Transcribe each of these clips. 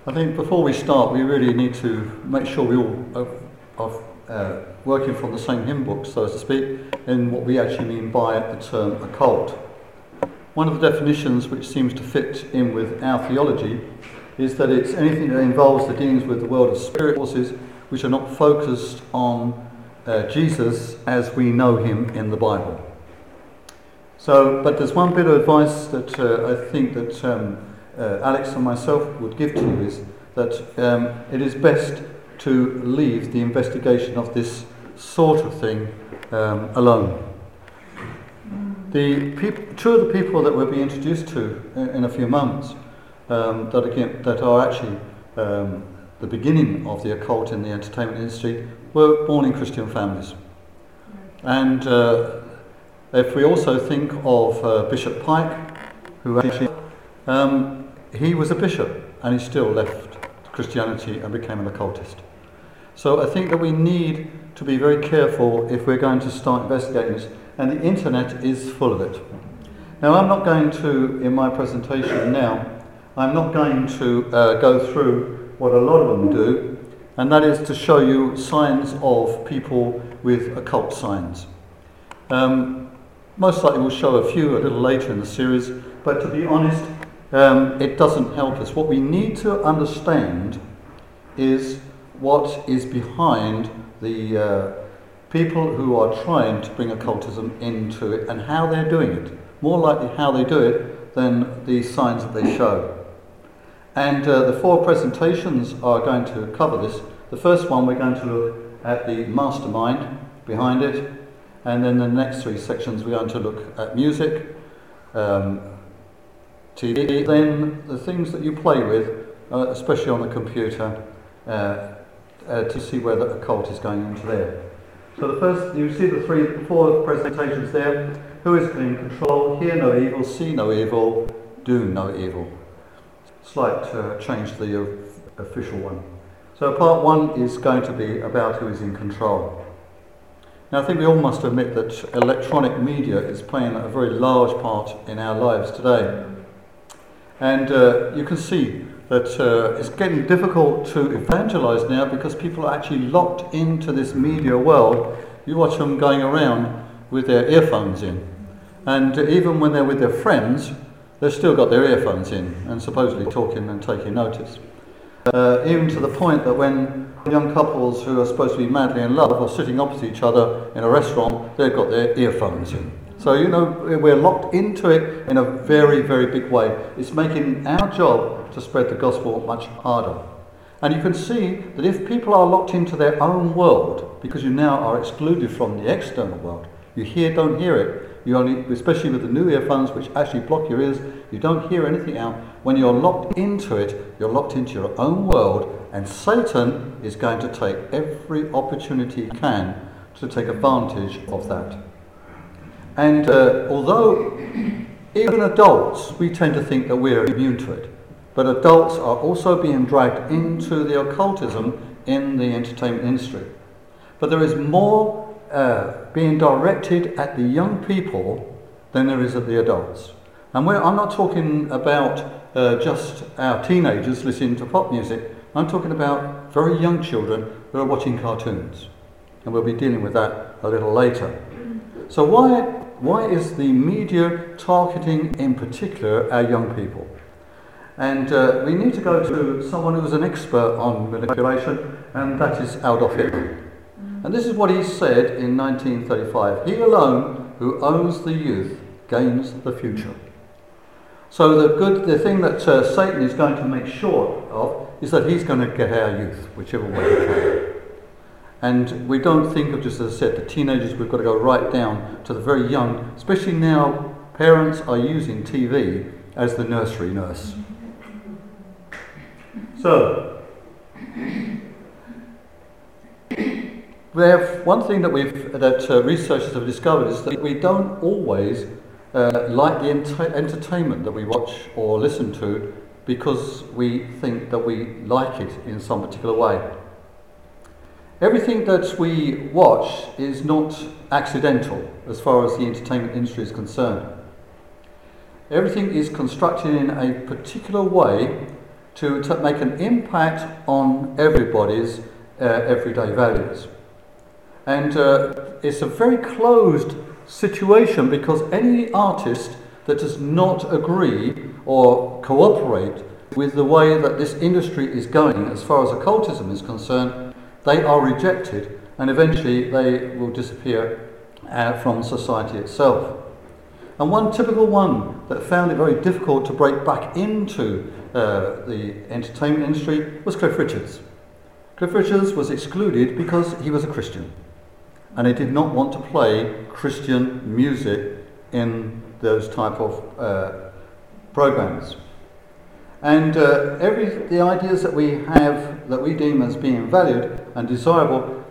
I think before we start, we really need to make sure we all are working from the same hymn book, so to speak, in what we actually mean by the term occult. One of the definitions which seems to fit in with our theology is that it's anything that involves the dealings with the world of spirit forces which are not focused on Jesus as we know him in the Bible. But there's one bit of advice that I think that Alex and myself would give to you is that it is best to leave the investigation of this sort of thing alone. Two of the people that we'll be introduced to in a few moments that are actually the beginning of the occult in the entertainment industry were born in Christian families. And if we also think of Bishop Pike, who actually he was a bishop and he still left Christianity and became an occultist. So I think that we need to be very careful if we're going to start investigating this, and the internet is full of it. Now I'm not going to, in my presentation now, I'm not going to go through what a lot of them do, and that is to show you signs of people with occult signs. Most likely we'll show a few a little later in the series, but to be honest, it doesn't help us. What we need to understand is what is behind the people who are trying to bring occultism into it and how they're doing it. More likely how they do it than the signs that they show. And the four presentations are going to cover this. The first one we're going to look at the mastermind behind it, and then the next three sections we're going to look at music, TV, then the things that you play with, especially on the computer, to see where the occult is going into there. So the first, you see the four presentations there. Who is in control? Hear no evil, see no evil, do no evil. Slight change to the official one. So part one is going to be about who is in control. Now I think we all must admit that electronic media is playing a very large part in our lives today. And you can see that it's getting difficult to evangelize now because people are actually locked into this media world. You watch them going around with their earphones in. And even when they're with their friends, they've still got their earphones in and supposedly talking and taking notice. Even to the point that when young couples who are supposed to be madly in love are sitting opposite each other in a restaurant, they've got their earphones in. So, we're locked into it in a very, very big way. It's making our job to spread the gospel much harder. And you can see that if people are locked into their own world, because you now are excluded from the external world, you don't hear it. You only, especially with the new earphones, which actually block your ears, you don't hear anything out. When you're locked into it, you're locked into your own world, and Satan is going to take every opportunity he can to take advantage of that. And although even adults, we tend to think that we're immune to it, but adults are also being dragged into the occultism in the entertainment industry. But there is more being directed at the young people than there is at the adults. And I'm not talking about just our teenagers listening to pop music. I'm talking about very young children who are watching cartoons. And we'll be dealing with that a little later. So why is the media targeting in particular our young people? And we need to go to someone who's an expert on manipulation, and that is Adolf Hitler. And this is what he said in 1935. He alone who owns the youth gains the future. So the thing that Satan is going to make sure of is that he's going to get our youth, whichever way he can. And we don't think of, just as I said, the teenagers. We've got to go right down to the very young, especially now parents are using TV as the nursery nurse. So, one thing that researchers have discovered is that we don't always like the entertainment that we watch or listen to because we think that we like it in some particular way. Everything that we watch is not accidental as far as the entertainment industry is concerned. Everything is constructed in a particular way to make an impact on everybody's everyday values. And it's a very closed situation, because any artist that does not agree or cooperate with the way that this industry is going as far as occultism is concerned, they are rejected, and eventually they will disappear from society itself. And one typical one that found it very difficult to break back into the entertainment industry was Cliff Richards. Cliff Richards was excluded because he was a Christian, and he did not want to play Christian music in those type of programs. And the ideas that we have, that we deem as being valued and desirable,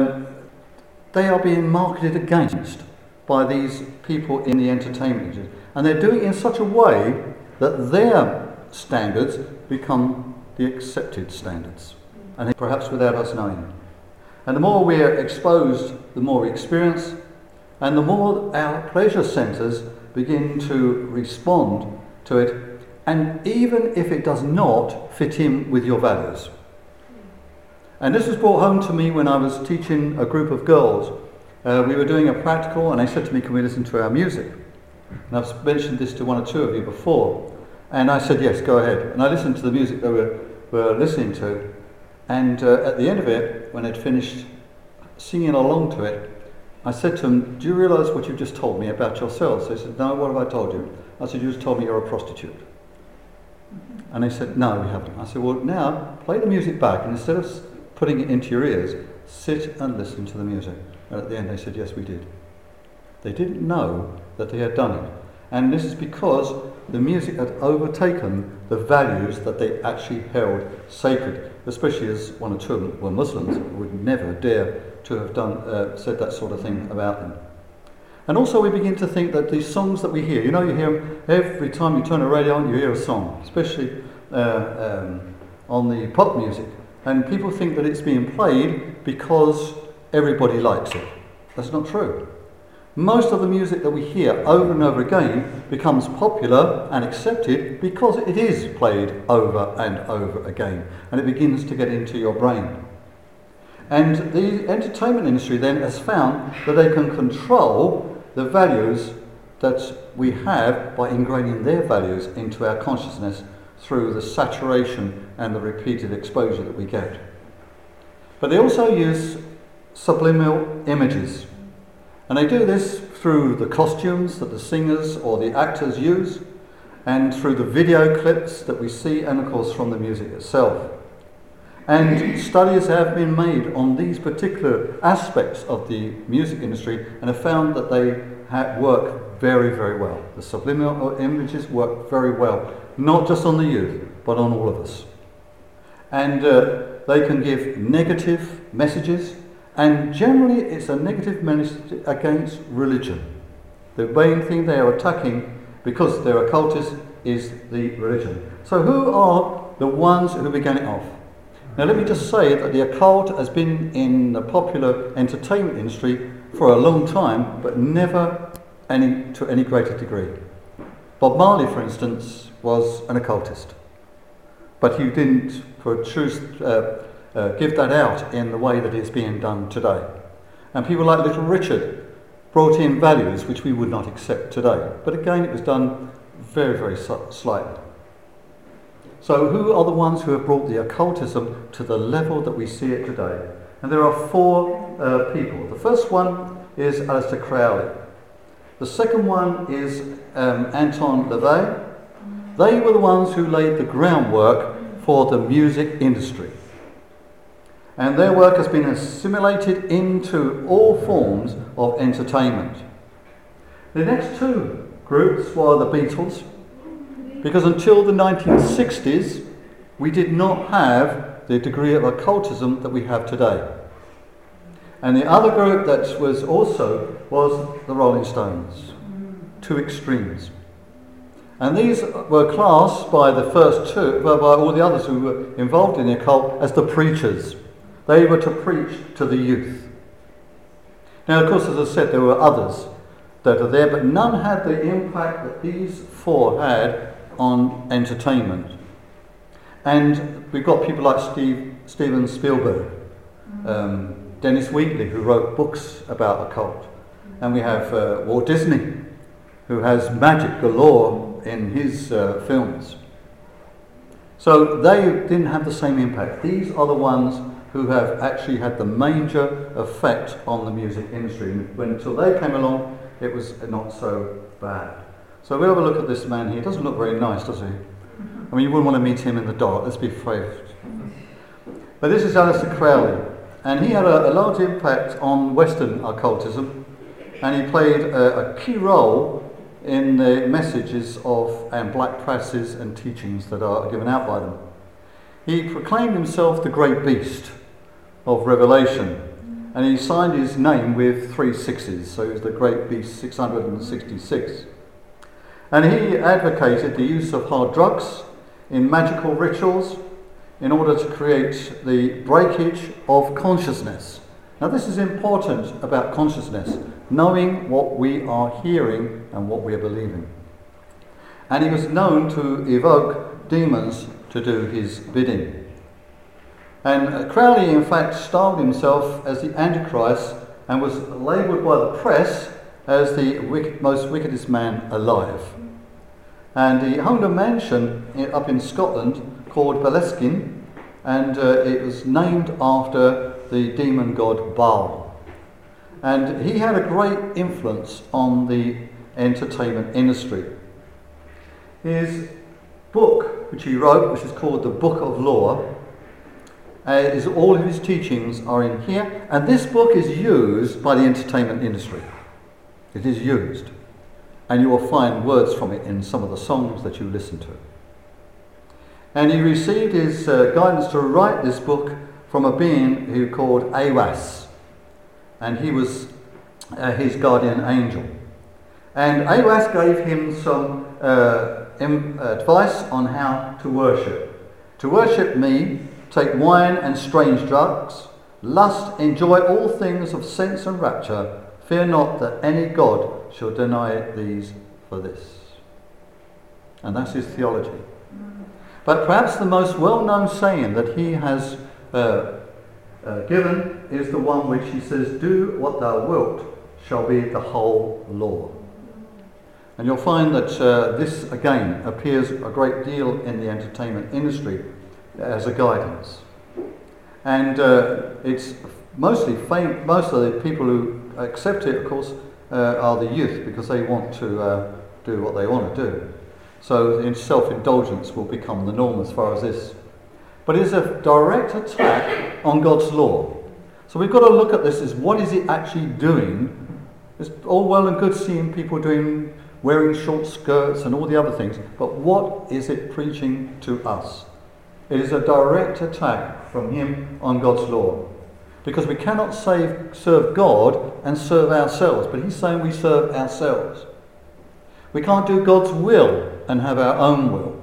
they are being marketed against by these people in the entertainment industry. And they're doing it in such a way that their standards become the accepted standards, and perhaps without us knowing. And the more we're exposed, the more we experience, and the more our pleasure centres begin to respond to it, and even if it does not fit in with your values. And this was brought home to me when I was teaching a group of girls. We were doing a practical, and they said to me, "Can we listen to our music?" And I've mentioned this to one or two of you before, and I said, "Yes, go ahead." And I listened to the music they were listening to, and at the end of it, when they'd finished singing along to it, I said to them, "Do you realise what you've just told me about yourselves?" They said, "No, what have I told you?" I said, "You just told me you're a prostitute." And they said, "No, we haven't." I said, "Well, now play the music back, and instead of putting it into your ears, sit and listen to the music." And at the end they said, "Yes, we did." They didn't know that they had done it. And this is because the music had overtaken the values that they actually held sacred, especially as one or two of them were Muslims, would never dare to have said that sort of thing about them. And also we begin to think that these songs that we hear, you hear them every time you turn the radio on, you hear a song, especially on the pop music. And people think that it's being played because everybody likes it. That's not true. Most of the music that we hear over and over again becomes popular and accepted because it is played over and over again, and it begins to get into your brain. And the entertainment industry then has found that they can control the values that we have by ingraining their values into our consciousness through the saturation and the repeated exposure that we get. But they also use subliminal images. And they do this through the costumes that the singers or the actors use, and through the video clips that we see, and of course from the music itself. And studies have been made on these particular aspects of the music industry, and have found that they work very, very well. The subliminal images work very well, not just on the youth, but on all of us. And they can give negative messages, and generally it's a negative message against religion. The main thing they are attacking, because they're occultists, is the religion. So who are the ones who began it off? Now let me just say that the occult has been in the popular entertainment industry for a long time, but never to any greater degree. Bob Marley, for instance, was an occultist, but he didn't give that out in the way that it's being done today. And people like Little Richard brought in values which we would not accept today. But again, it was done very, very slightly. So who are the ones who have brought the occultism to the level that we see it today? And there are four people. The first one is Aleister Crowley. The second one is Anton LaVey. They were the ones who laid the groundwork for the music industry. And their work has been assimilated into all forms of entertainment. The next two groups were the Beatles, because until the 1960s we did not have the degree of occultism that we have today. And the other group that was the Rolling Stones. Two extremes. And these were classed by the first two, by all the others who were involved in the occult, as the preachers. They were to preach to the youth. Now, of course, as I said, there were others that are there, but none had the impact that these four had on entertainment. And we've got people like Steven Spielberg, Dennis Wheatley, who wrote books about occult. And we have Walt Disney, who has magic galore in his films. So they didn't have the same impact. These are the ones who have actually had the major effect on the music industry. Until they came along, it was not so bad. So we'll have a look at this man here. He doesn't look very nice, does he? I mean, you wouldn't want to meet him in the dark, let's be frank. But this is Aleister Crowley, and he had a large impact on Western occultism, and he played a key role in the messages of and black practices and teachings that are given out by them. He proclaimed himself the Great Beast of Revelation, and he signed his name with 3 6s, so he was the Great Beast 666. And he advocated the use of hard drugs in magical rituals in order to create the breakage of consciousness. Now this is important about consciousness, knowing what we are hearing and what we are believing. And he was known to evoke demons to do his bidding. And Crowley, in fact, styled himself as the Antichrist and was labelled by the press as the most wickedest man alive. And he owned a mansion up in Scotland called Baleskin, and it was named after the demon god Baal. And he had a great influence on the entertainment industry. His book, which he wrote, which is called The Book of Law, is all of his teachings are in here, and this book is used by the entertainment industry. It is used, and you will find words from it in some of the songs that you listen to. And he received his guidance to write this book from a being who called Aiwass, and he was his guardian angel. And Aiwass gave him some advice on how to worship. To worship me, take wine and strange drugs, lust, enjoy all things of sense and rapture, fear not that any god shall deny these for this. And that's his theology. But perhaps the most well-known saying that he has given is the one which he says, do what thou wilt shall be the whole law. And you'll find that this again appears a great deal in the entertainment industry as a guidance. And it's mostly most of the people who accept it, of course, are the youth, because they want to do what they want to do. So self-indulgence will become the norm as far as this. But it's a direct attack on God's law. So we've got to look at this as what is it actually doing? It's all well and good seeing people wearing short skirts and all the other things, but what is it preaching to us? It is a direct attack from him on God's law. Because we cannot serve God and serve ourselves, but he's saying we serve ourselves. We can't do God's will and have our own will.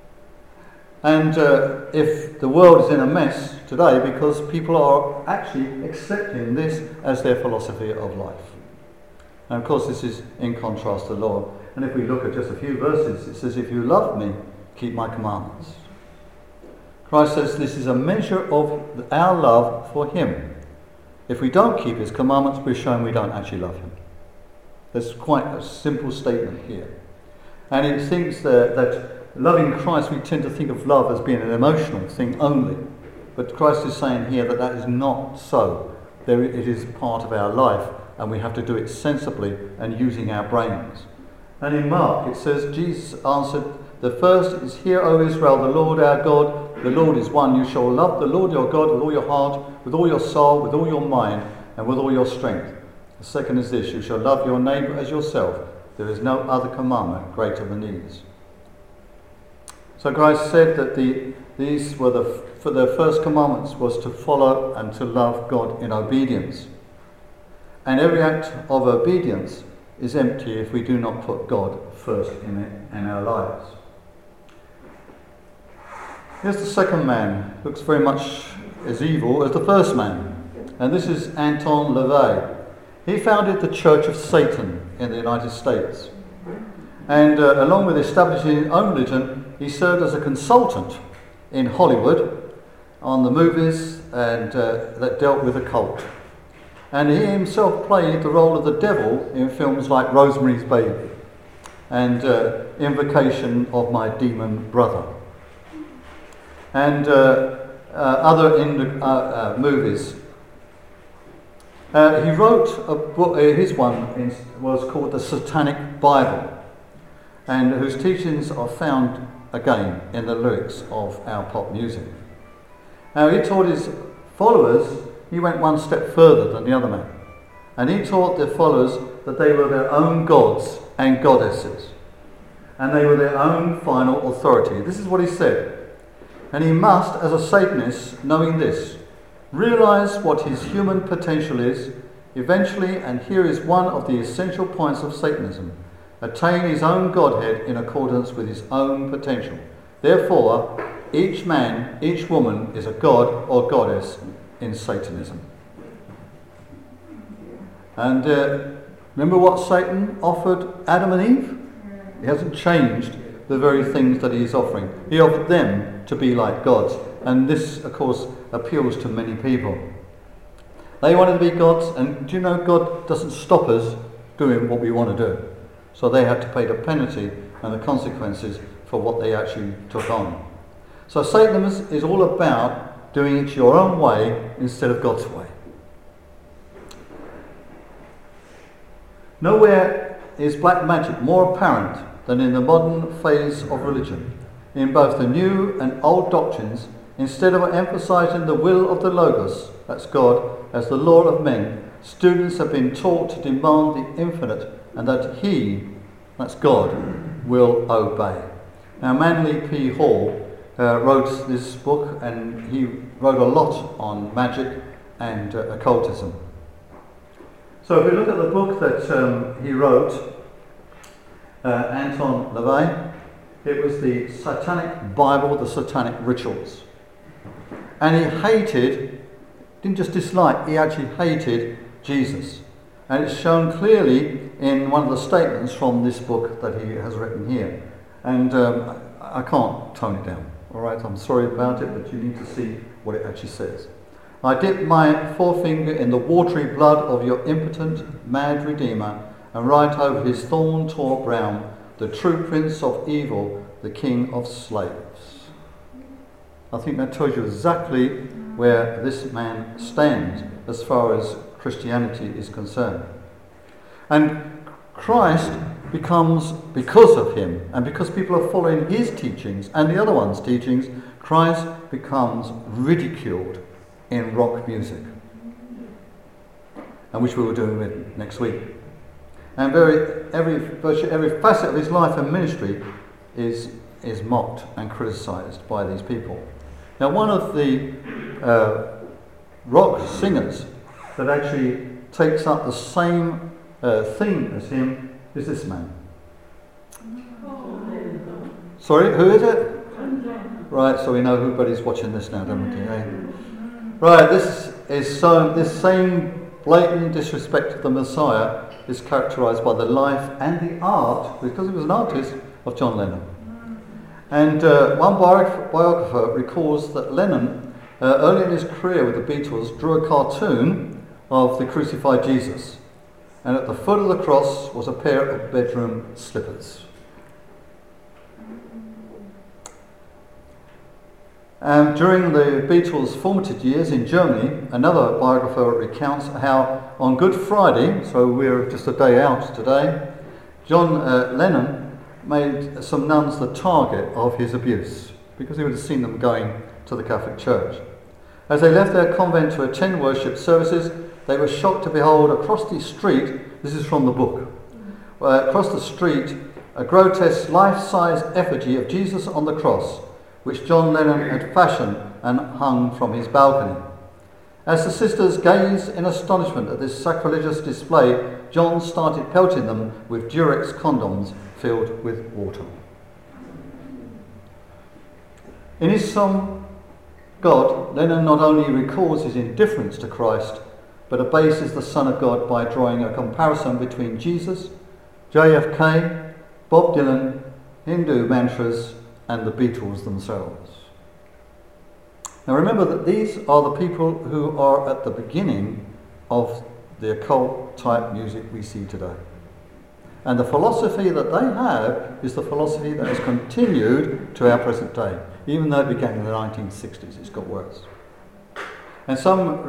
And if the world is in a mess today because people are actually accepting this as their philosophy of life. And of course this is in contrast to the law. And if we look at just a few verses, it says, if you love me, keep my commandments. Christ says this is a measure of our love for him. If we don't keep his commandments, we're showing we don't actually love him. There's quite a simple statement here. And it thinks that loving Christ, we tend to think of love as being an emotional thing only. But Christ is saying here that that is not so. It is part of our life, and we have to do it sensibly and using our brains. And in Mark it says, Jesus answered, the first is, hear, O Israel, the Lord our God, the Lord is one. You shall love the Lord your God with all your heart, with all your soul, with all your mind, and with all your strength. The second is this, you shall love your neighbour as yourself. There is no other commandment greater than these. So Christ said that these were for the first commandments was to follow and to love God in obedience. And every act of obedience is empty if we do not put God first in our lives. Here's the second man, looks very much as evil as the first man. And this is Anton LaVey. He founded the Church of Satan in the United States. And along with establishing his own religion, he served as a consultant in Hollywood on the movies and that dealt with a cult. And he himself played the role of the devil in films like Rosemary's Baby and Invocation of My Demon Brother. And other movies. He wrote a book, his one was called The Satanic Bible, and whose teachings are found again in the lyrics of our pop music. Now he taught his followers, he went one step further than the other man, and he taught their followers that they were their own gods and goddesses, and they were their own final authority. This is what he said. And he must, as a Satanist, knowing this, realize what his human potential is, eventually, and here is one of the essential points of Satanism, attain his own godhead in accordance with his own potential. Therefore, each man, each woman is a god or goddess in Satanism. And remember what Satan offered Adam and Eve? He hasn't changed the very things that he is offering. He offered them to be like gods. And this, of course, appeals to many people. They wanted to be gods, and do you know God doesn't stop us doing what we want to do. So they had to pay the penalty and the consequences for what they actually took on. So Satanism is all about doing it your own way instead of God's way. Nowhere is black magic more apparent than in the modern phase of religion. In both the new and old doctrines, instead of emphasizing the will of the Logos, that's God, as the law of men, students have been taught to demand the infinite and that he, that's God, will obey. Now Manly P. Hall wrote this book, and he wrote a lot on magic and occultism. So if we look at the book that he wrote, Anton LaVey, it was the Satanic Bible, the Satanic Rituals. And he hated, didn't just dislike, he actually hated Jesus. And it's shown clearly in one of the statements from this book that he has written here. And I can't tone it down, all right? I'm sorry about it, but you need to see what it actually says. I dip my forefinger in the watery blood of your impotent, mad Redeemer and write over his thorn-tore brow, the true prince of evil, the king of slaves. I think that tells you exactly where this man stands as far as Christianity is concerned. And Christ becomes, because of him, and because people are following his teachings and the other ones' teachings, Christ becomes ridiculed in rock music, and which we will do with next week. And virtually every facet of his life and ministry is mocked and criticised by these people. Now, one of the rock singers that actually takes up the same theme as him is this man. Sorry, who is it? Right, so we know everybody's watching this now, don't we? Eh? Right, this same blatant disrespect of the Messiah is characterised by the life and the art, because he was an artist, of John Lennon. And one biographer recalls that Lennon, early in his career with the Beatles, drew a cartoon of the crucified Jesus, and at the foot of the cross was a pair of bedroom slippers. During the Beatles' formative years in Germany, another biographer recounts how on Good Friday, so we're just a day out today, John Lennon made some nuns the target of his abuse because he would have seen them going to the Catholic Church. As they left their convent to attend worship services, they were shocked to behold across the street, this is from the book, across the street, a grotesque life-size effigy of Jesus on the cross, which John Lennon had fashioned and hung from his balcony. As the sisters gazed in astonishment at this sacrilegious display, John started pelting them with Durex condoms filled with water. In his song, God, Lennon not only records his indifference to Christ, but abases the Son of God by drawing a comparison between Jesus, JFK, Bob Dylan, Hindu mantras, and the Beatles themselves. Now remember that these are the people who are at the beginning of the occult type music we see today. And the philosophy that they have is the philosophy that has continued to our present day. Even though it began in the 1960s, it's got worse. And some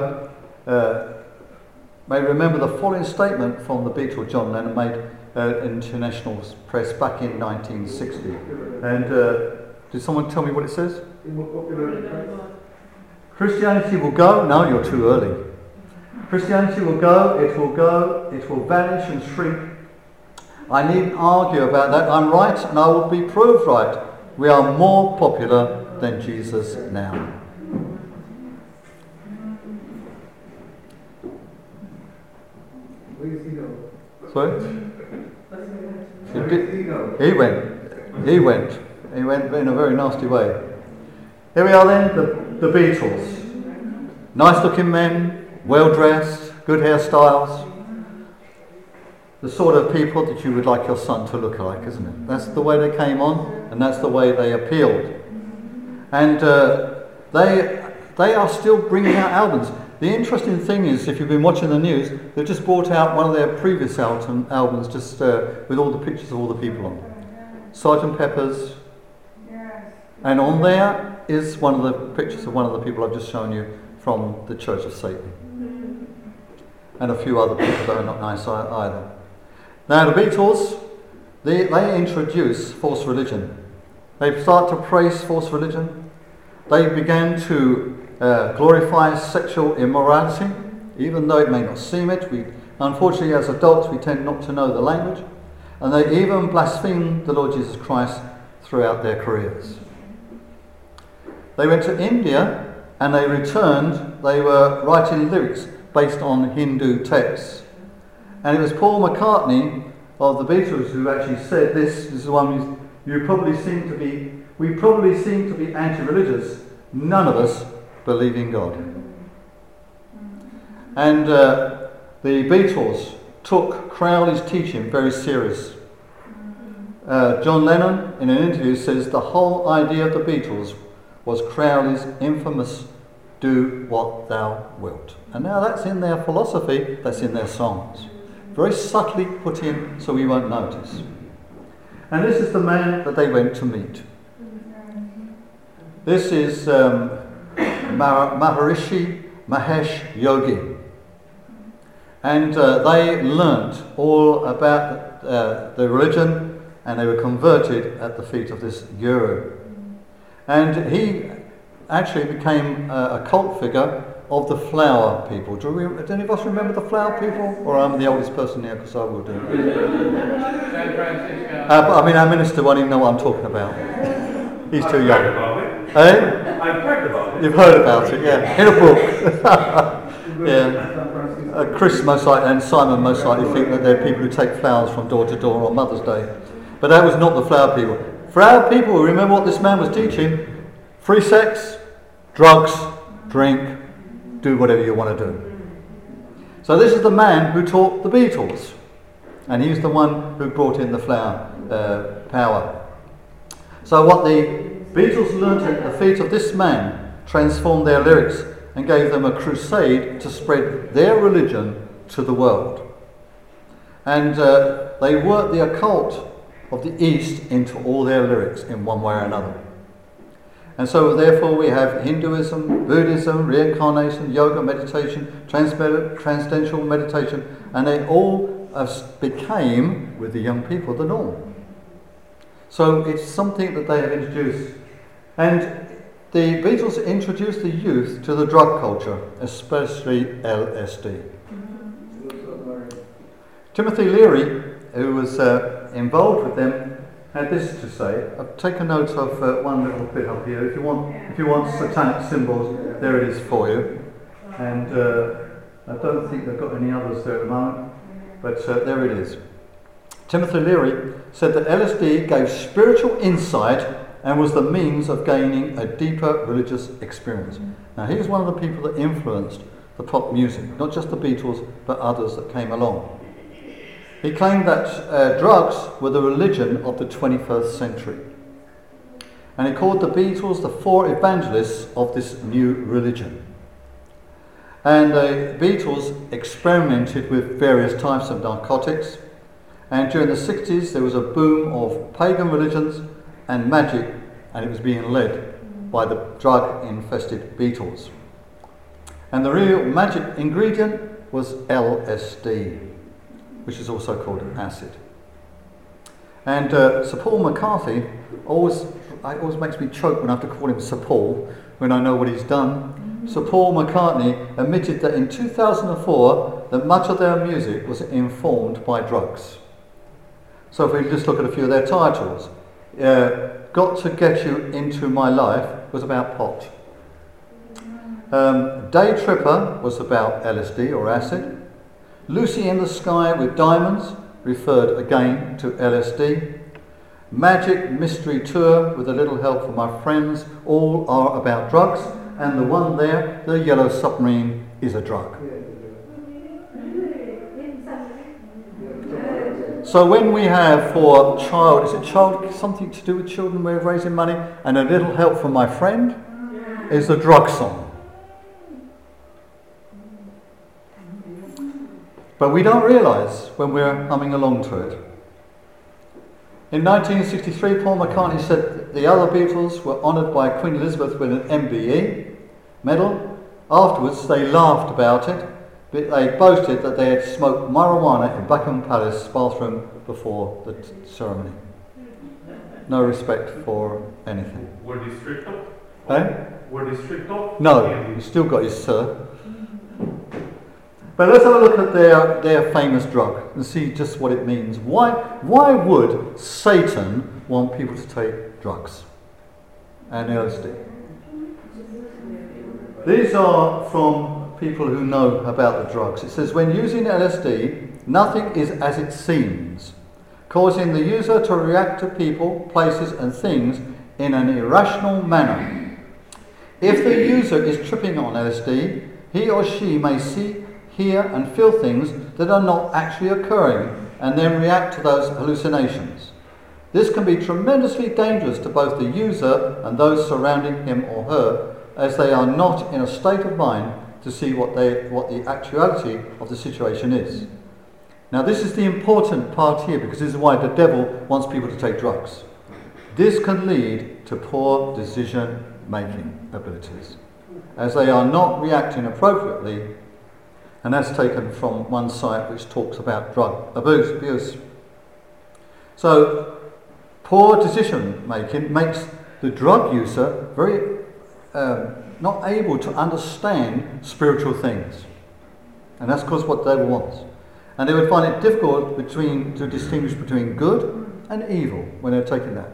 may remember the following statement from the Beatle John Lennon made in international press back in 1960. And did someone tell me what it says? Christianity will go. No, you're too early. Christianity will go, it will vanish and shrink. I needn't argue about that. I'm right and I will be proved right. We are more popular than Jesus now. Where does he go? Sorry? He went in a very nasty way. Here we are then, the Beatles. Nice looking men, well dressed, good hairstyles. The sort of people that you would like your son to look like, isn't it? That's the way they came on, and that's the way they appealed. And they are still bringing out albums. The interesting thing is, if you've been watching the news, they've just brought out one of their previous albums just with all the pictures of all the people on. Sgt. Pepper's. And on there is one of the pictures of one of the people I've just shown you from the Church of Satan. And a few other people that are not nice either. Now the Beatles, they introduce false religion. They start to praise false religion. They began to glorify sexual immorality, even though it may not seem it. Unfortunately, as adults, we tend not to know the language. And they even blaspheme the Lord Jesus Christ throughout their careers. They went to India and they returned. They were writing lyrics based on Hindu texts. And it was Paul McCartney of the Beatles who actually said this is the one we probably seem to be anti-religious. None of us believe in God. And the Beatles took Crowley's teaching very serious. John Lennon, in an interview, says the whole idea of the Beatles was Crowley's infamous "do what thou wilt." And now that's in their philosophy, that's in their songs. Very subtly put in so we won't notice. And this is the man that they went to meet. This is Maharishi Mahesh Yogi. And they learnt all about the religion, and they were converted at the feet of this guru. And he actually became a cult figure of the flower people. Do any of us remember the flower people? Or I'm the oldest person here because I will do. San Francisco. Our minister won't even know what I'm talking about. He's too young. Eh? I've heard about it. You've heard about it, yeah. In a book. Yeah. Chris most likely and Simon most likely think that they're people who take flowers from door to door on Mother's Day. But that was not the flower people. Flower people, remember what this man was teaching? Free sex, drugs, drink, do whatever you want to do. So this is the man who taught the Beatles. And he's the one who brought in the flower power. So what the Beatles learnt at the feet of this man transformed their lyrics and gave them a crusade to spread their religion to the world. And they worked the occult of the East into all their lyrics in one way or another. And so therefore we have Hinduism, Buddhism, reincarnation, yoga, meditation, transcendental meditation, and they all became, with the young people, the norm. So it's something that they have introduced. And the Beatles introduced the youth to the drug culture, especially LSD. Timothy Leary, who was involved with them, had this to say. I've taken note of one little bit up here. If you want satanic symbols, there it is for you. And I don't think they've got any others there at the moment, but there it is. Timothy Leary said that LSD gave spiritual insight and was the means of gaining a deeper religious experience. Now he's one of the people that influenced the pop music, not just the Beatles, but others that came along. He claimed that drugs were the religion of the 21st century. And he called the Beatles the four evangelists of this new religion. And the Beatles experimented with various types of narcotics. And during the 60s, there was a boom of pagan religions and magic, and it was being led by the drug-infested Beatles. And the real magic ingredient was LSD, which is also called acid. And Sir Paul McCartney always makes me choke when I have to call him Sir Paul when I know what he's done. Sir Paul McCartney admitted that in 2004 that much of their music was informed by drugs. So if we just look at a few of their titles, Got to Get You Into My Life was about pot. Day Tripper was about LSD or acid. Lucy in the Sky with Diamonds referred again to LSD. Magic Mystery Tour with a little help from my friends all are about drugs. And the one there, The Yellow Submarine, is a drug. So when we have for child, something to do with children, we're raising money, and a little help from my friend is a drug song. But we don't realise when we're humming along to it. In 1963, Paul McCartney said the other Beatles were honoured by Queen Elizabeth with an MBE medal. Afterwards, they laughed about it, but they boasted that they had smoked marijuana in Buckingham Palace bathroom before the ceremony. No respect for anything. Were they stripped off? Eh? Were they stripped off? No, he's still got his sir. But let's have a look at their famous drug and see just what it means. Why would Satan want people to take drugs and LSD? These are from people who know about the drugs. It says, when using LSD, nothing is as it seems, causing the user to react to people, places and things in an irrational manner. If the user is tripping on LSD, he or she may see, hear and feel things that are not actually occurring and then react to those hallucinations. This can be tremendously dangerous to both the user and those surrounding him or her, as they are not in a state of mind to see what the actuality of the situation is. Now this is the important part here, because this is why the devil wants people to take drugs. This can lead to poor decision making abilities, as they are not reacting appropriately. And that's taken from one site which talks about drug abuse. So, poor decision making makes the drug user very not able to understand spiritual things. And that's because what the devil wants. And they would find it difficult to distinguish between good and evil when they're taking that.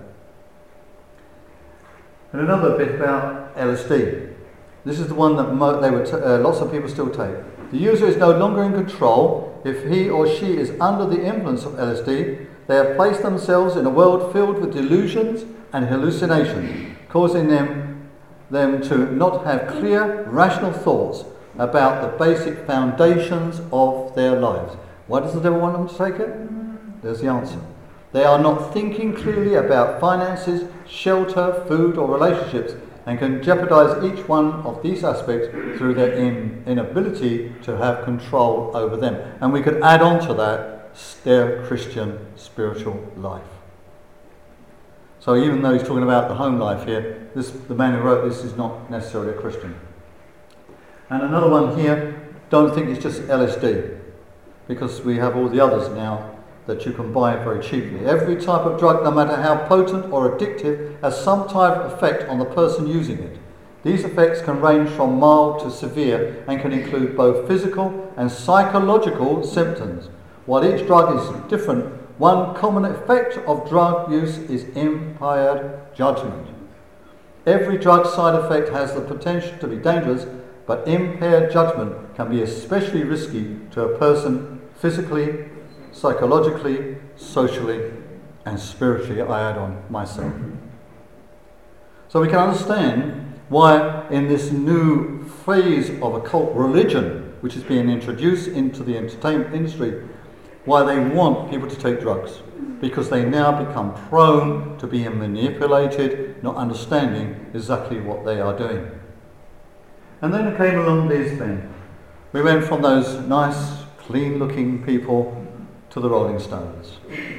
And another bit about LSD. This is the one that lots of people still take. The user is no longer in control. If he or she is under the influence of LSD, they have placed themselves in a world filled with delusions and hallucinations, causing them to not have clear, rational thoughts about the basic foundations of their lives. Why does the devil want them to take it? There's the answer. They are not thinking clearly about finances, shelter, food or relationships, and can jeopardize each one of these aspects through their inability to have control over them. And we could add on to that their Christian spiritual life. So even though he's talking about the home life here, the man who wrote this is not necessarily a Christian. And another one here, don't think it's just LSD, because we have all the others now that you can buy very cheaply. Every type of drug, no matter how potent or addictive, has some type of effect on the person using it. These effects can range from mild to severe and can include both physical and psychological symptoms. While each drug is different, one common effect of drug use is impaired judgment. Every drug side effect has the potential to be dangerous, but impaired judgment can be especially risky to a person physically, psychologically, socially, and spiritually. I add on myself. So we can understand why in this new phase of occult religion, which is being introduced into the entertainment industry, why they want people to take drugs. because they now become prone to being manipulated, not understanding exactly what they are doing. And then came along these men. We went from those nice, clean-looking people to the Rolling Stones.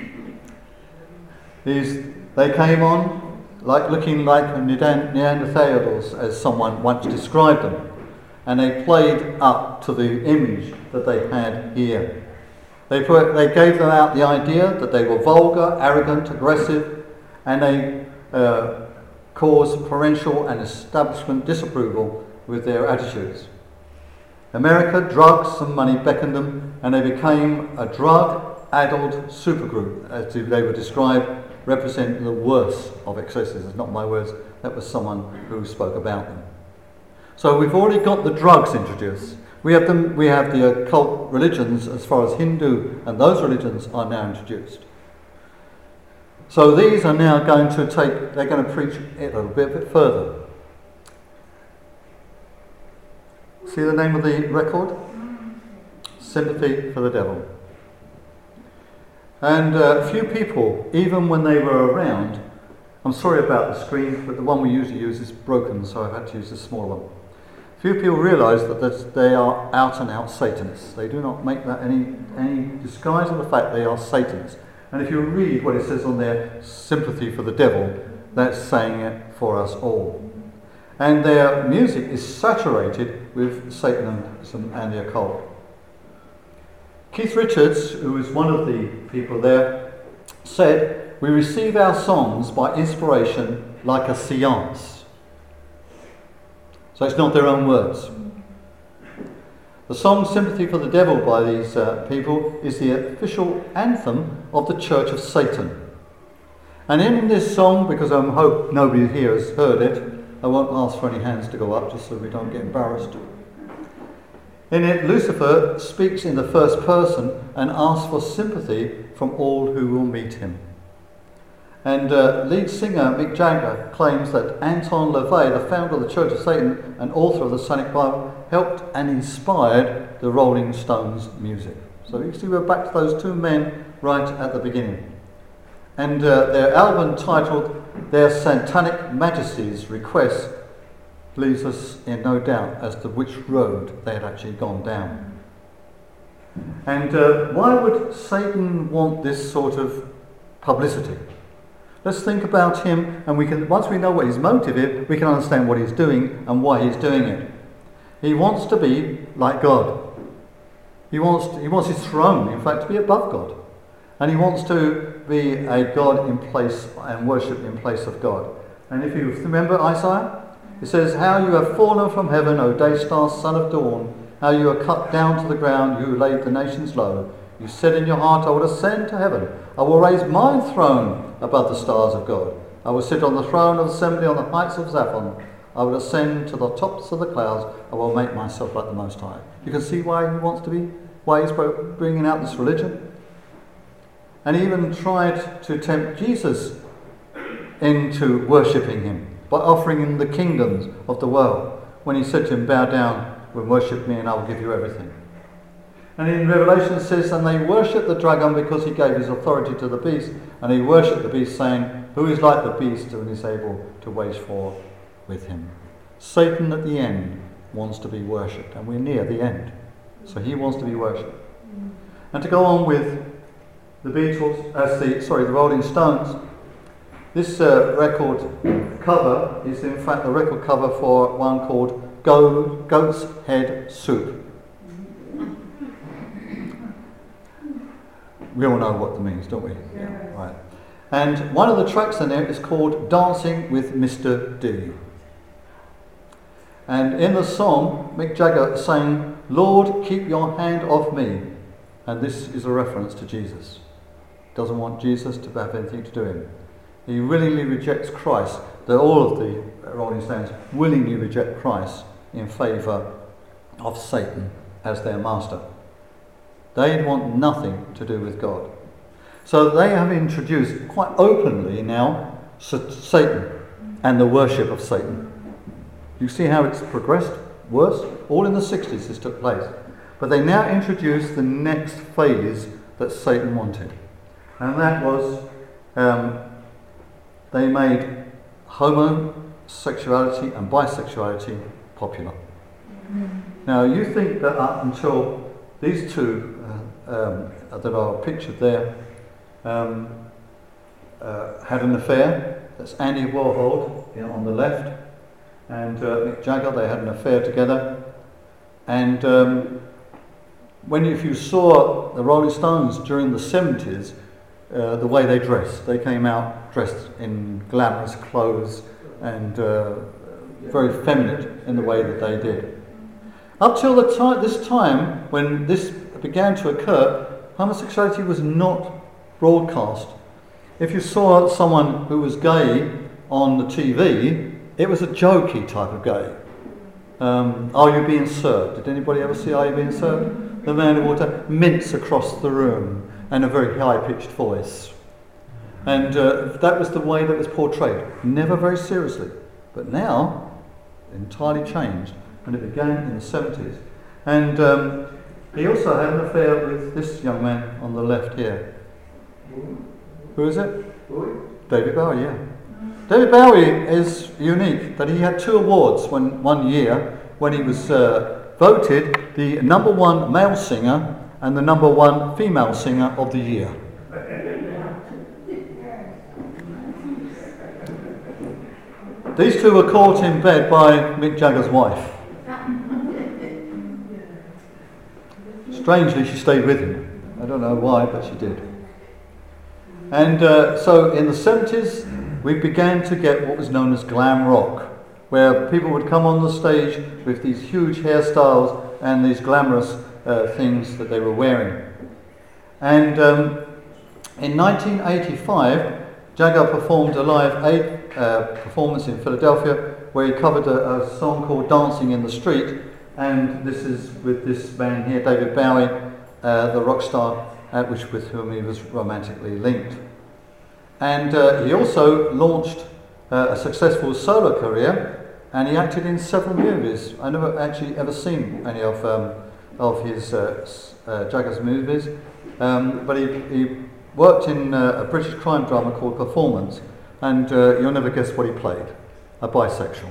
They came on looking like Neanderthals, as someone once described them, and they played up to the image that they had here. They gave them out the idea that they were vulgar, arrogant, aggressive, and they caused parental and establishment disapproval with their attitudes. America, drugs and money beckoned them, and they became a drug-addled supergroup, as they were described, representing the worst of excesses. It's not my words, that was someone who spoke about them. So we've already got the drugs introduced. We have the occult religions as far as Hindu, and those religions are now introduced. So these are now they're going to preach it a bit further. See the name of the record? Sympathy for the Devil. And a few people, even when they were around, I'm sorry about the screen, but the one we usually use is broken, so I've had to use a smaller one. Few people realise that they are out and out Satanists. They do not make that any disguise of the fact they are Satanists. And if you read what it says on their sympathy for the devil, that's saying it for us all. And their music is saturated with Satanism and the occult. Keith Richards, who is one of the people there, said, "We receive our songs by inspiration like a seance." So it's not their own words. The song Sympathy for the Devil by these people is the official anthem of the Church of Satan. And in this song, because I hope nobody here has heard it, I won't ask for any hands to go up just so we don't get embarrassed. In it, Lucifer speaks in the first person and asks for sympathy from all who will meet him. And lead singer Mick Jagger claims that Anton LaVey, the founder of the Church of Satan and author of the Satanic Bible, helped and inspired the Rolling Stones music. So you see we're back to those two men right at the beginning. And their album titled Their Satanic Majesty's Request leaves us in no doubt as to which road they had actually gone down. And why would Satan want this sort of publicity? Let's think about him, and once we know what his motive is, we can understand what he's doing and why he's doing it. He wants to be like God. He wants his throne, in fact, to be above God. And he wants to be a God in place and worship in place of God. And if you remember Isaiah, it says, "How you have fallen from heaven, O day star, son of dawn, how you are cut down to the ground, you who laid the nations low. You said in your heart, I will ascend to heaven. I will raise my throne above the stars of God. I will sit on the throne of assembly on the heights of Zaphon. I will ascend to the tops of the clouds. I will make myself like the Most High." You can see why he wants to be, why he's bringing out this religion. And he even tried to tempt Jesus into worshipping him by offering him the kingdoms of the world, when he said to him, "Bow down and worship me and I will give you everything." And in Revelation it says, "And they worshipped the dragon because he gave his authority to the beast, and he worshipped the beast, saying, Who is like the beast and is able to wage war with him?" Satan at the end wants to be worshipped, and we're near the end. So he wants to be worshipped. And to go on with the the Rolling Stones, this record cover is in fact the record cover for one called Goat's Head Soup. We all know what that means, don't we? Yeah. Right. And one of the tracks in there is called Dancing with Mr. D. And in the song, Mick Jagger sang, "Lord, keep your hand off me." And this is a reference to Jesus. Doesn't want Jesus to have anything to do with him. He willingly rejects Christ. All of the Rolling Stones willingly reject Christ in favour of Satan as their master. They want nothing to do with God. So they have introduced quite openly now Satan and the worship of Satan. You see how it's progressed worse? All in the 60s this took place. But they now introduce the next phase that Satan wanted. and that was they made homosexuality and bisexuality popular. Now you think that up until these two that are pictured there had an affair. That's Andy Warhol on the left, and Mick Jagger. They had an affair together. And if you saw the Rolling Stones during the 70s, the way they dressed, they came out dressed in glamorous clothes and very feminine in the way that they did. Up till this time, when this began to occur, homosexuality was not broadcast. If you saw someone who was gay on the TV, it was a jokey type of gay. Are you being served? Did anybody ever see Are You Being Served? The man who walked out, mints across the room and a very high-pitched voice. And that was the way that was portrayed. Never very seriously. But now, entirely changed. And it began in the 70s. And he also had an affair with this young man on the left here. Who is it? David Bowie, yeah. David Bowie is unique, that he had 2 awards one year when he was voted the #1 male singer and the #1 female singer of the year. These two were caught in bed by Mick Jagger's wife. Strangely, she stayed with him. I don't know why, but she did. And so in the 70s, we began to get what was known as glam rock, where people would come on the stage with these huge hairstyles and these glamorous things that they were wearing. And in 1985, Jagger performed a live aid performance in Philadelphia where he covered a song called Dancing in the Street, and this is with this man here, David Bowie, the rock star with whom he was romantically linked. And he also launched a successful solo career, and he acted in several movies. I never actually ever seen any of his Jagger's movies, but he worked in a British crime drama called Performance, and you'll never guess what he played, a bisexual.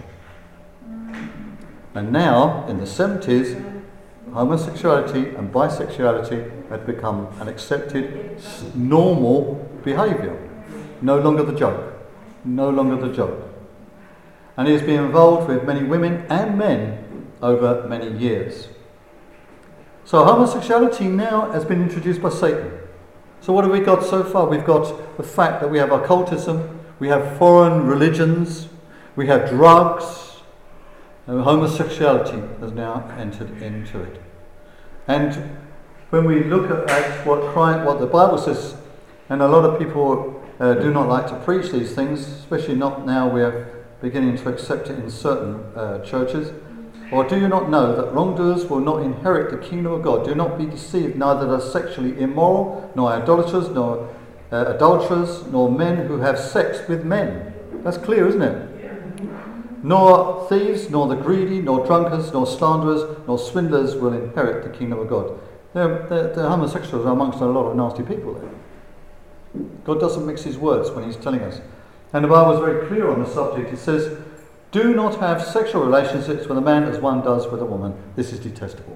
And now, in the 70s, homosexuality and bisexuality had become an accepted, normal behaviour. No longer the joke. No longer the joke. And he has been involved with many women and men over many years. So homosexuality now has been introduced by Satan. So what have we got so far? We've got the fact that we have occultism, we have foreign religions, we have drugs, and homosexuality has now entered into it. And when we look at what the Bible says, and a lot of people do not like to preach these things, especially not now we're beginning to accept it in certain churches. Or do you not know that wrongdoers will not inherit the kingdom of God? Do not be deceived, neither the sexually immoral, nor idolaters, nor adulterers, nor men who have sex with men. That's clear, isn't it? Nor thieves, nor the greedy, nor drunkards, nor slanderers, nor swindlers will inherit the kingdom of God. The homosexuals are amongst a lot of nasty people there. God doesn't mix his words when he's telling us. And the Bible is very clear on the subject. It says, do not have sexual relationships with a man as one does with a woman. This is detestable.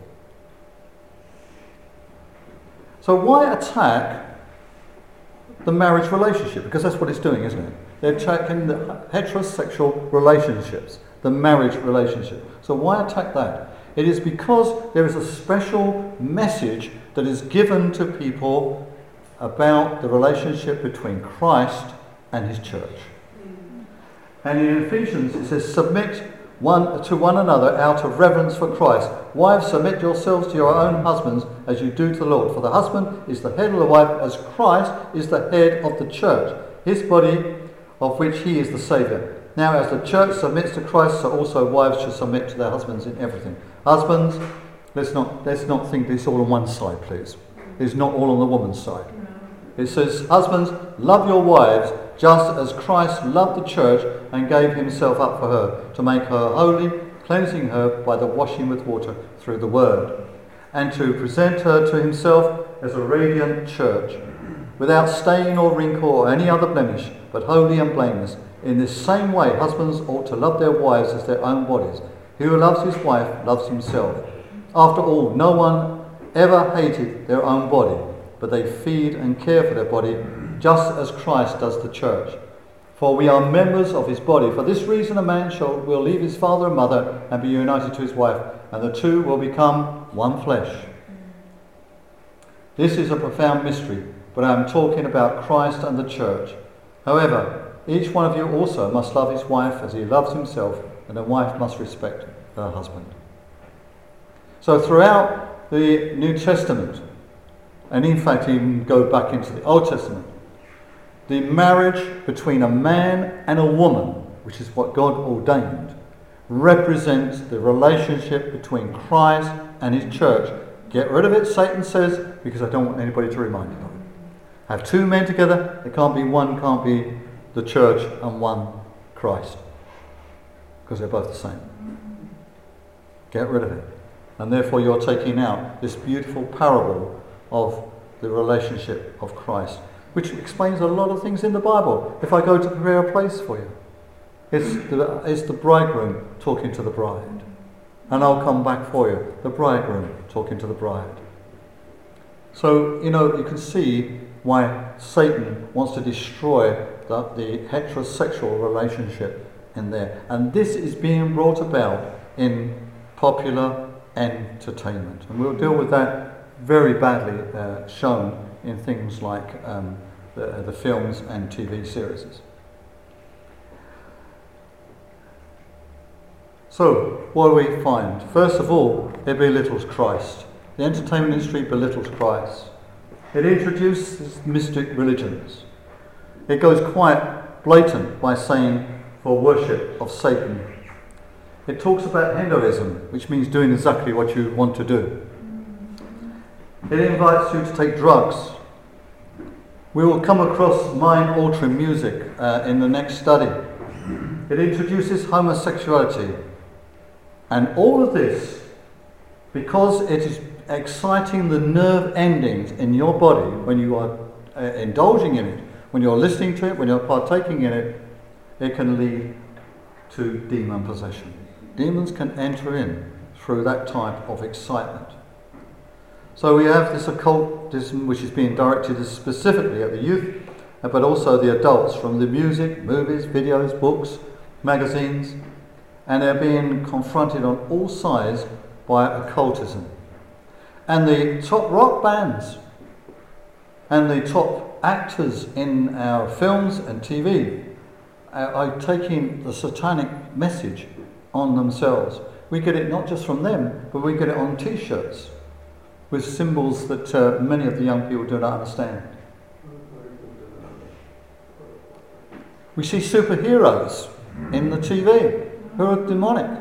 So why attack the marriage relationship? Because that's what it's doing, isn't it? They're attacking the heterosexual relationships, the marriage relationship. So why attack that? It is because there is a special message that is given to people about the relationship between Christ and his church. And in Ephesians it says, submit one to one another out of reverence for Christ. Wives, submit yourselves to your own husbands as you do to the Lord. For the husband is the head of the wife, as Christ is the head of the church, his body, of which he is the Saviour. Now as the church submits to Christ, so also wives should submit to their husbands in everything. Husbands, let's not think this all on one side, please. It's not all on the woman's side. It says, husbands, love your wives, just as Christ loved the church and gave himself up for her, to make her holy, cleansing her by the washing with water through the word, and to present her to himself as a radiant church, without stain or wrinkle or any other blemish, but holy and blameless. In this same way, husbands ought to love their wives as their own bodies. He who loves his wife loves himself. After all, no one ever hated their own body, but they feed and care for their body, just as Christ does the church. For we are members of his body. For this reason a man will leave his father and mother and be united to his wife, and the two will become one flesh. This is a profound mystery, but I am talking about Christ and the church. However, each one of you also must love his wife as he loves himself, and a wife must respect her husband. So throughout the New Testament, and in fact even go back into the Old Testament, the marriage between a man and a woman, which is what God ordained, represents the relationship between Christ and his church. Get rid of it, Satan says, because I don't want anybody to remind you of it. Have two men together, there can't be one, can't be the church and one Christ, because they're both the same. Get rid of it. And therefore you're taking out this beautiful parable of the relationship of Christ, which explains a lot of things in the Bible. If I go to prepare a place for you, it's the bridegroom talking to the bride. And I'll come back for you, the bridegroom talking to the bride. So, you can see why Satan wants to destroy the heterosexual relationship in there. And this is being brought about in popular entertainment. And we'll deal with that very badly shown in things like the films and TV series. So, what do we find? First of all, it belittles Christ. The entertainment industry belittles Christ. It introduces mystic religions. It goes quite blatant by saying for worship of Satan. It talks about Hinduism, which means doing exactly what you want to do. It invites you to take drugs. We will come across mind-altering music in the next study. It introduces homosexuality. And all of this, because it is exciting the nerve endings in your body when you are indulging in it, when you're listening to it, when you're partaking in it, it can lead to demon possession. Demons can enter in through that type of excitement. So we have this occultism which is being directed specifically at the youth, but also the adults, from the music, movies, videos, books, magazines, and they're being confronted on all sides by occultism. And the top rock bands and the top actors in our films and TV are taking the satanic message on themselves. We get it not just from them, but we get it on t-shirts with symbols that many of the young people do not understand. We see superheroes in the TV who are demonic.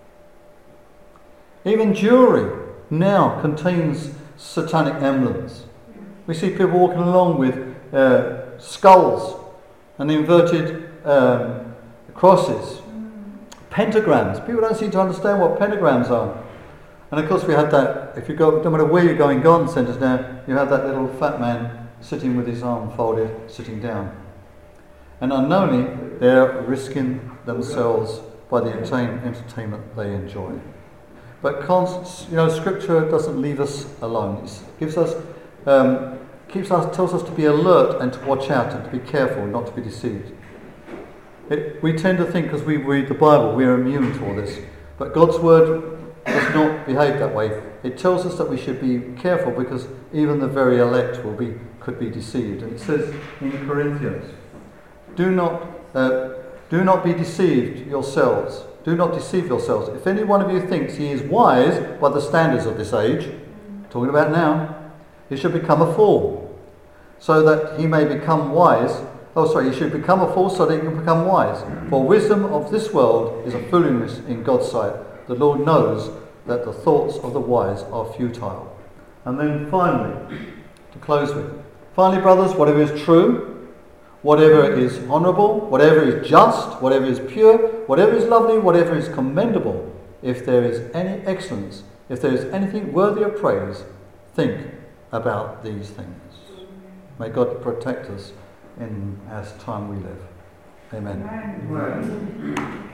Even jewellery now contains satanic emblems. We see people walking along with skulls and inverted crosses, pentagrams. People don't seem to understand what pentagrams are. And of course we have that, if you go, no matter where you're going, garden centres now, you have that little fat man sitting with his arm folded, sitting down. And unknowingly, they're risking themselves by the entertainment they enjoy. But Scripture doesn't leave us alone. It gives us, tells us to be alert and to watch out and to be careful, not to be deceived. We tend to think, because we read the Bible, we are immune to all this. But God's word does not behave that way. It tells us that we should be careful, because even the very elect could be deceived. And it says in Corinthians, do not be deceived yourselves. Do not deceive yourselves. If any one of you thinks he is wise by the standards of this age, talking about now, he should become a fool, so that he may become wise. He should become a fool so that he can become wise. For wisdom of this world is a foolishness in God's sight. The Lord knows that the thoughts of the wise are futile. And then finally, to close with, finally, brothers, whatever is true, whatever is honourable, whatever is just, whatever is pure, whatever is lovely, whatever is commendable, if there is any excellence, if there is anything worthy of praise, think about these things. May God protect us in as time we live. Amen. Amen.